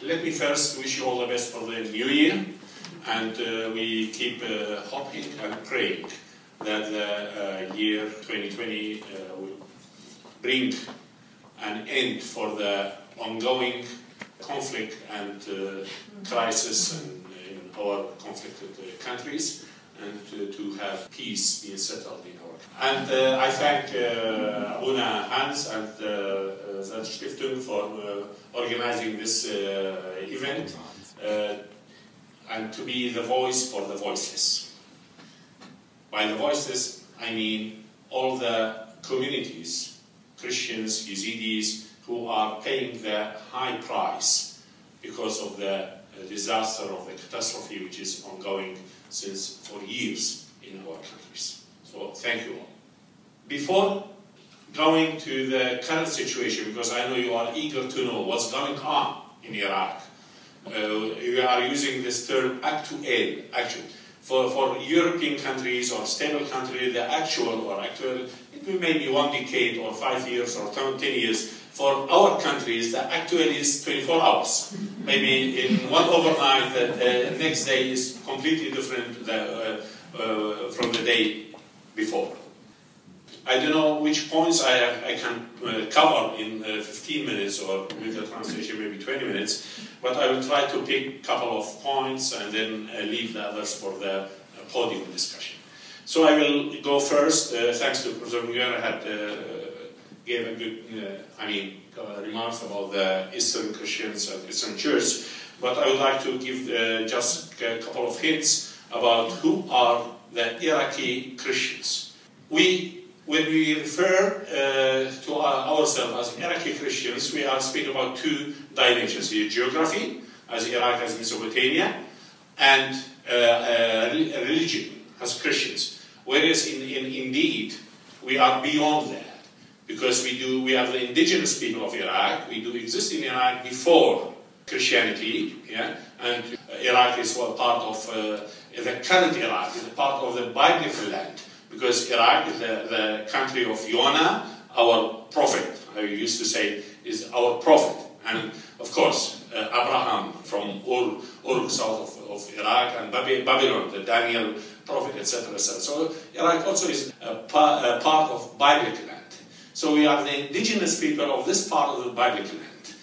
Let me first wish you all the best for the new year, and we keep hoping and praying that the year 2020 will bring an end for the ongoing conflict and crisis in our conflicted countries, and to have peace being settled in our country. And I thank Abuna Hans and the Stiftung for organizing this event, and to be the voice for the voiceless. By the voiceless, I mean all the communities, Christians, Yazidis, who are paying the high price because of the disaster, of the catastrophe which is ongoing for years in our countries. So thank you all. Before going to the current situation, because I know you are eager to know what's going on in Iraq, we are using this term actual. For European countries or stable countries, the actual, it may be 1 decade or 5 years or 10 years. For our countries, the actual is 24 hours. Maybe in one overnight, the next day is completely different from the day before. I don't know which points I can cover in 15 minutes, or with the translation maybe 20 minutes, but I will try to pick a couple of points and then leave the others for the podium discussion. So I will go first. Thanks to Professor Mughera, gave a good remarks about the Eastern Christians and Eastern Church, but I would like to give just a couple of hints about who are the Iraqi Christians. When we refer to ourselves as Iraqi Christians, we are speaking about two dimensions here: geography, as Iraq as Mesopotamia, and religion as Christians. Whereas indeed we are beyond that, because we are the indigenous people of Iraq. We do exist in Iraq before Christianity, and Iraq is part of the current Iraq, is part of the biblical land. Because Iraq is the country of Yonah, our prophet. I used to say is our prophet. And of course, Abraham from Ur, south of Iraq, and Babylon, the Daniel prophet, etc. So Iraq also is a part of biblical land. So we are the indigenous people of this part of the biblical land.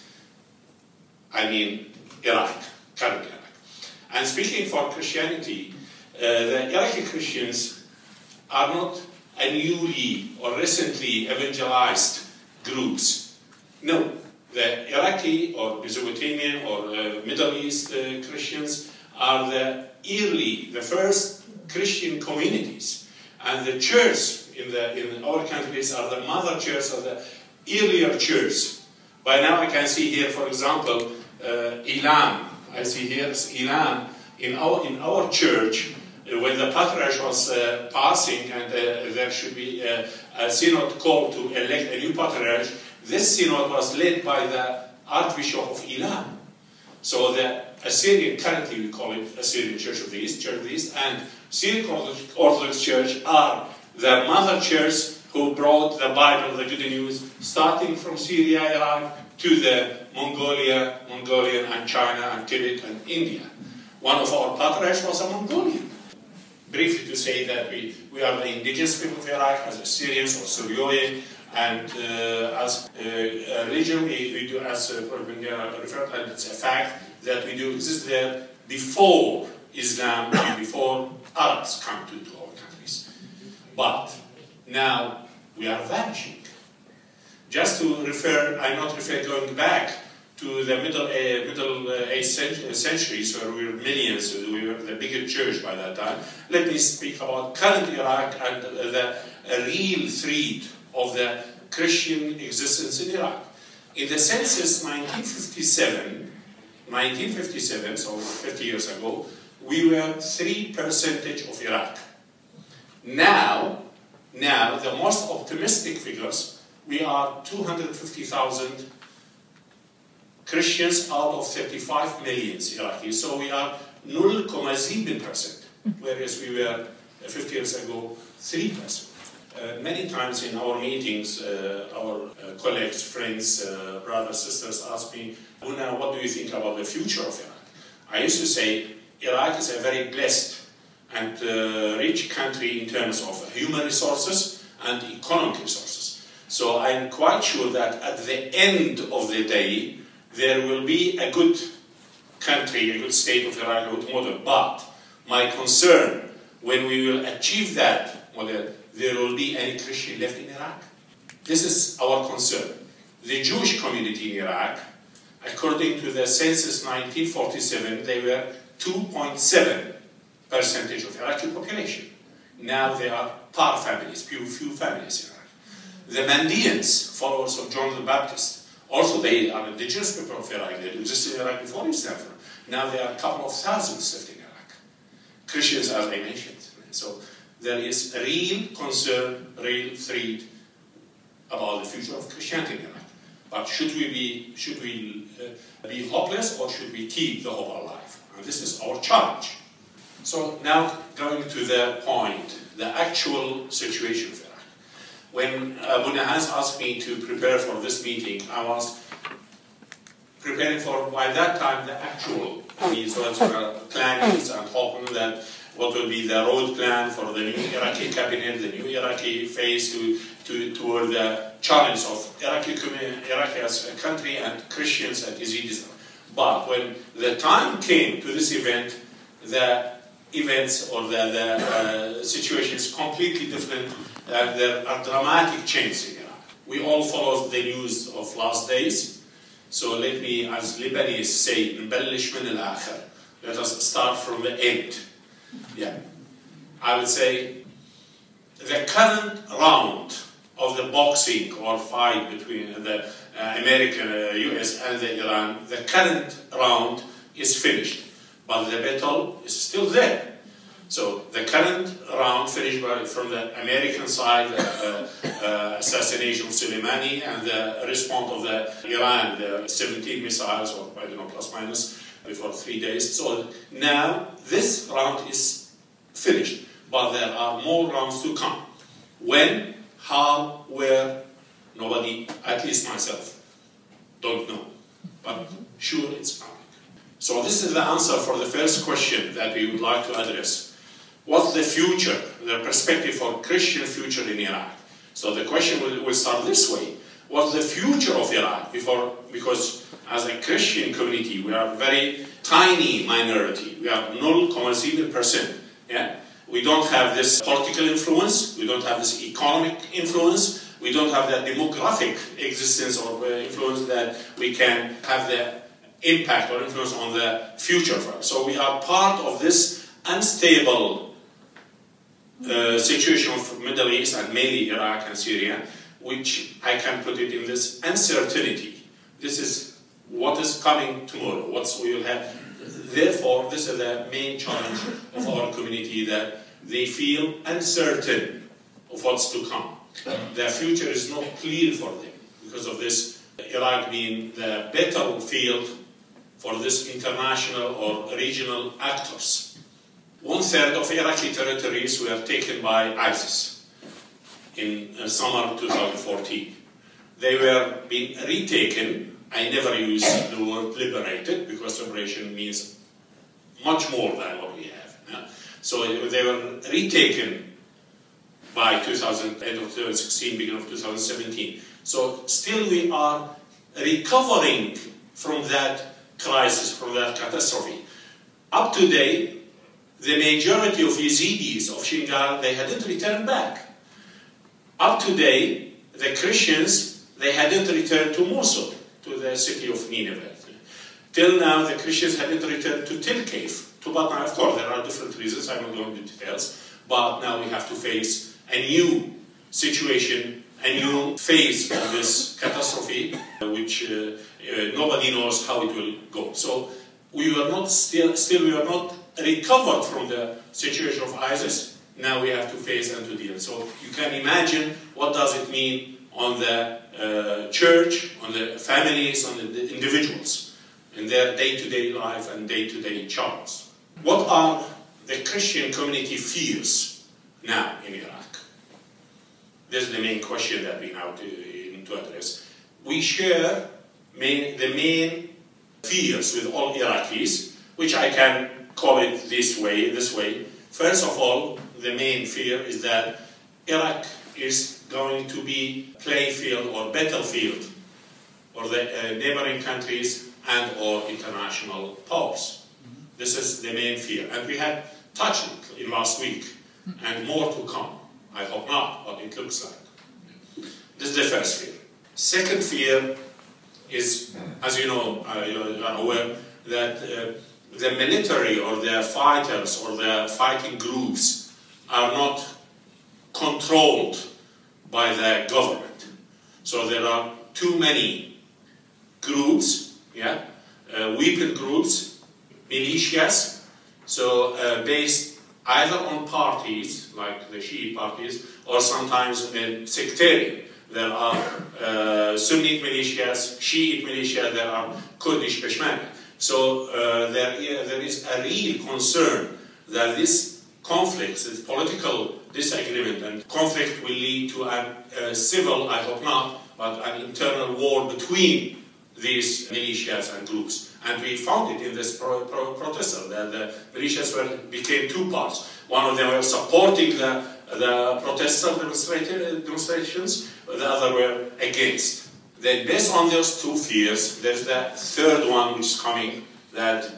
I mean Iraq, current Iraq. And speaking for Christianity, the Iraqi Christians are not a newly or recently evangelized groups. No, the Iraqi or Mesopotamian or Middle East Christians are the first Christian communities, and the church in our countries are the mother church of the earlier church. By now I can see here, for example, Ilam. I see here Ilam in our church. When the patriarch was passing, and there should be a synod called to elect a new patriarch, this synod was led by the Archbishop of Ilam. So the Assyrian, currently we call it Assyrian Church of the East, and Syrian Orthodox Church are the mother church who brought the Bible, the good news, starting from Syria, Iraq, to the Mongolian and China and Tibet and India. One of our patriarchs was a Mongolian. Briefly to say that we are the indigenous people of Iraq as Assyrians or Syrian, and as a religion we do, as Professor Mughera referred, and it's a fact that we do exist there before Islam and before Arabs come to our countries. But now we are vanishing. Just to refer, I'm not referring going back to the Middle Age centuries, where we were millions, we were the biggest church by that time. Let me speak about current Iraq and the real threat of the Christian existence in Iraq. In the census 1957, so 50 years ago, we were 3% of Iraq. Now, the most optimistic figures, we are 250,000 Christians out of 35 million Iraqis, so we are 0.7%, whereas we were 50 years ago 3%. Many times in our meetings, our colleagues, friends, brothers, sisters ask me, Abuna, what do you think about the future of Iraq? I used to say, Iraq is a very blessed and rich country in terms of human resources and economic resources. So I'm quite sure that at the end of the day, there will be a good country, a good state of Iraq, a good model. But my concern, when we will achieve that model, there will be any Christian left in Iraq. This is our concern. The Jewish community in Iraq, according to the census 1947, they were 2.7% of Iraqi population. Now they are par families, few families in Iraq. The Mandeans, followers of John the Baptist, also they are indigenous people of Iraq. They existed in Iraq before Islam. Now there are a couple of thousands left in Iraq. Christians, as I mentioned. So there is a real concern, real threat about the future of Christianity in Iraq. But should we be hopeless, or should we keep the hope alive? And this is our challenge. So now going to the point, the actual situation of Iraq. When Abuna Hans asked me to prepare for this meeting, I was preparing for, by that time, the actual needs, plannings and hoping that what will be the road plan for the new Iraqi cabinet, the new Iraqi phase toward the challenge of Iraq as a country and Christians at Yazidism. But when the time came to this event, the events or the situation is completely different, and there are dramatic changes in Iraq. We all followed the news of last days. So let me, as Lebanese say, نبلش من الآخر. Let us start from the end. Yeah, I would say the current round of the boxing or fight between the American, US and the Iran, the current round is finished, but the battle is still there. So the current round finished from the American side, assassination of Soleimani, and the response of the Iran, the 17 missiles, or I don't know, plus minus, before 3 days. So now this round is finished, but there are more rounds to come. When, how, where, nobody, at least myself, don't know. But sure it's coming. So this is the answer for the first question that we would like to address. What's the future, the perspective for Christian future in Iraq? So the question will start this way. What's the future of Iraq? Because as a Christian community, we are a very tiny minority. We are 0.0%. Yeah? We don't have this political influence. We don't have this economic influence. We don't have that demographic existence or influence that we can have the impact or influence on the future for us. So we are part of this unstable situation of the Middle East, and mainly Iraq and Syria, which I can put it in this uncertainty. This is what is coming tomorrow, what we will have. Therefore, this is the main challenge of our community, that they feel uncertain of what's to come. Their future is not clear for them because of this, Iraq being the battlefield for this international or regional actors. 1/3 of Iraqi territories were taken by ISIS in summer 2014. They were being retaken. I never use the word liberated, because liberation means much more than what we have. So they were retaken by end of 2016, beginning of 2017. So still we are recovering from that crisis, from that catastrophe. Up to date, the majority of Yazidis of Shingal, they hadn't returned back. Up to date, the Christians, they hadn't returned to Mosul, to the city of Nineveh. Till now, the Christians hadn't returned to Tel Cave, to Batna. Of course, there are different reasons, I won't go into details, but now we have to face a new situation, a new phase of this catastrophe, which nobody knows how it will go. So we were not we were not recovered from the situation of ISIS. Now we have to face and to deal. So you can imagine what does it mean on the church, on the families, on the individuals, in their day-to-day life and day-to-day challenges. What are the Christian community fears now in Iraq? this is the main question that we have to address. We share the main fears with all Iraqis, which I can call it this way. First of all, the main fear is that Iraq is going to be playfield or battlefield for the neighboring countries and or international powers. This is the main fear. And we had touched it in last week, and more to come. I hope not, but it looks like. This is the first fear. Second fear is, as you know, you are aware, that the military or the fighters or the fighting groups are not controlled by the government. So there are too many groups, weapon groups, militias, so based either on parties, like the Shiite parties, or sometimes sectarian. There are Sunni militias, Shiite militias, there are Kurdish Peshmerga. So there is a real concern that this conflict, this political disagreement and conflict will lead to a civil, I hope not, but an internal war between these militias and groups. And we found it in this protest that the militias became two parts. One of them were supporting the protester demonstrations, the other were against. Then based on those two fears, there's the third one which is coming, that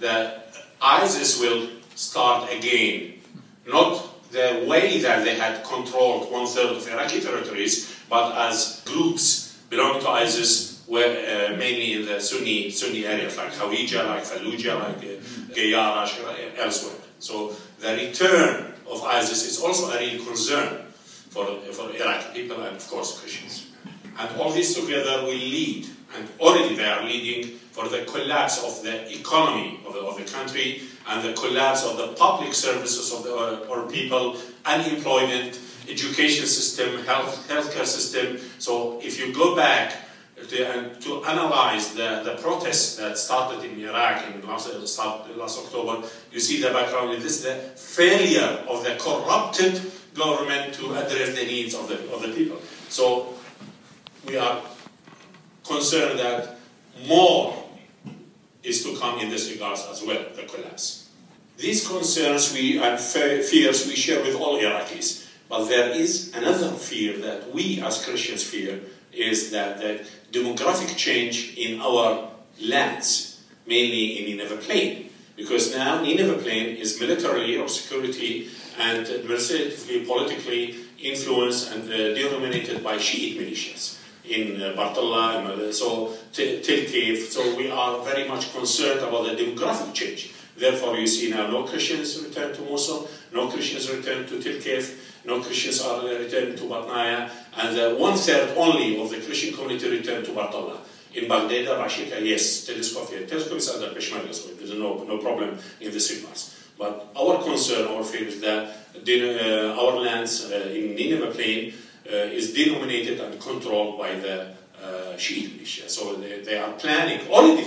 ISIS will start again. Not the way that they had controlled 1/3 of Iraqi territories, but as groups belonging to ISIS were mainly in the Sunni areas, like Hawija, like Fallujah, like Gayara, elsewhere. So the return of ISIS is also a real concern for Iraqi people and, of course, Christians. And all this together will lead, and already they are leading, for the collapse of the economy of the country and the collapse of the public services of our people, unemployment, education system, healthcare system. So if you go back to analyze the protests that started in Iraq in last October, you see the background. This is the failure of the corrupted government to address the needs of the people. So we are concerned that more is to come in this regard as well, the collapse. These concerns and fears we share with all Iraqis, but there is another fear that we as Christians fear, is that the demographic change in our lands, mainly in Nineveh Plain, because now Nineveh Plain is militarily or security and administratively, politically influenced and dominated by Shiite militias in Bartella, so Tel-Kev. So we are very much concerned about the demographic change. Therefore, you see now no Christians return to Mosul, no Christians return to Tel-Kev, no Christians are returning to Batnaya, and 1/3 only of the Christian community returned to Bartella. In Baghdad, Rashika, yes, Teleskop is under Peshmerga, so there's no problem in this regard. But our concern, our fear is that our lands in Nineveh Plain is denominated and controlled by the Shiite militia. So they are planning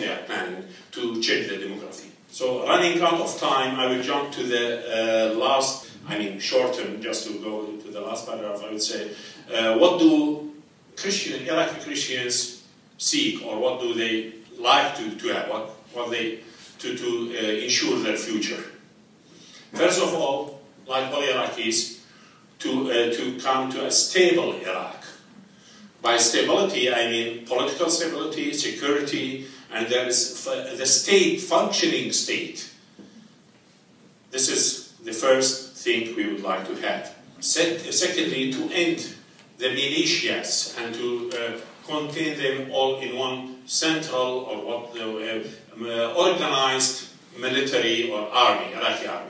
to change the demography. So running out of time, I will jump to the shorten, just to go to the last paragraph, I would say, what do Iraqi Christians seek, or what do they like to have, what they to ensure their future? First of all, like all Iraqis, to come to a stable Iraq. By stability, I mean political stability, security, and there is the state, functioning state. This is the first thing we would like to have. Secondly, to end the militias and to contain them all in one central or organized military or army, Iraqi army.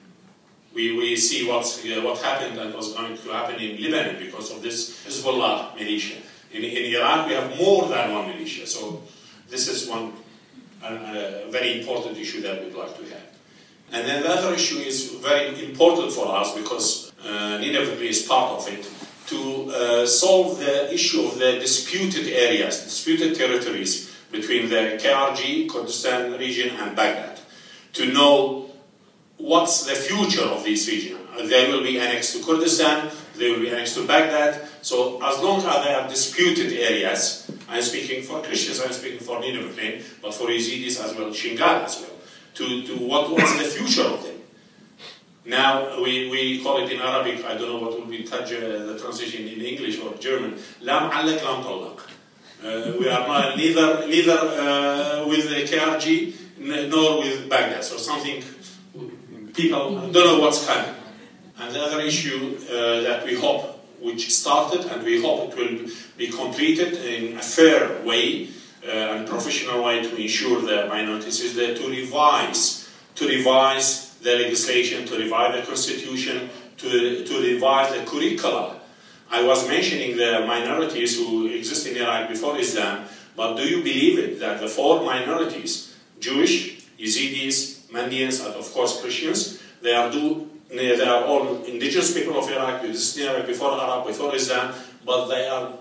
We see what happened and was going to happen in Lebanon because of this Hezbollah militia. In Iraq, we have more than one militia. So this is one very important issue that we'd like to have. And then the other issue is very important for us because Nineveh is part of it, to solve the issue of the disputed areas, disputed territories between the KRG, Kurdistan region, and Baghdad. To know what's the future of this region? They will be annexed to Kurdistan, they will be annexed to Baghdad. So as long as they are disputed areas, I'm speaking for Christians, I'm speaking for Nineveh, but for Yazidis as well, Shingal as well, to what's the future of them? Now, we call it in Arabic, I don't know what will be the translation in English or German, لا معلق لا مطلق. We are not neither with the KRG nor with Baghdad, so something people don't know what's coming. And the other issue that we hope, which started and we hope it will be completed in a fair way and professional way to ensure the minorities, is that to revise the legislation, to revise the constitution, to revise the curricula. I was mentioning the minorities who exist in Iraq before Islam, but do you believe it that the four minorities, Jewish, Yazidis, Mandians, and of course Christians, they are all indigenous people of Iraq, existed in Iraq before Arab, before Islam, but they are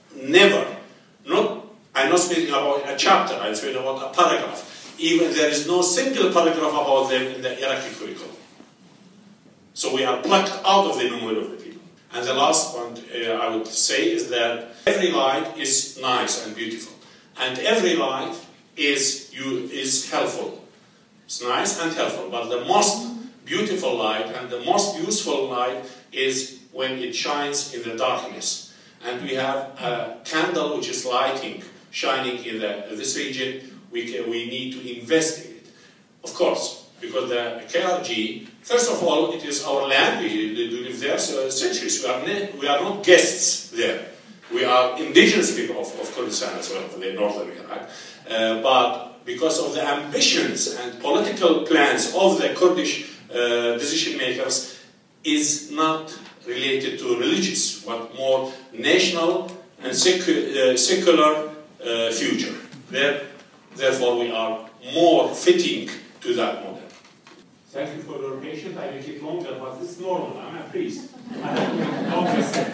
I'm not speaking about a chapter, I'm speaking about a paragraph. Even there is no single paragraph about them in the Iraqi curriculum. So we are plucked out of the memory of the people. And the last point I would say is that every light is nice and beautiful. And every light is helpful. It's nice and helpful. But the most beautiful light and the most useful light is when it shines in the darkness. And we have a candle which is shining in this region. We need to invest in it. Of course, because the KRG, first of all, it is our land. We live there centuries. We are not guests there. We are indigenous people of Kurdistan as well, of the northern Iraq. But because of the ambitions and political plans of the Kurdish decision makers, is not related to religious, but more national and secular future. Therefore, we are more fitting to that model. Thank you for your patience. I make it longer, but it's normal. I'm a priest.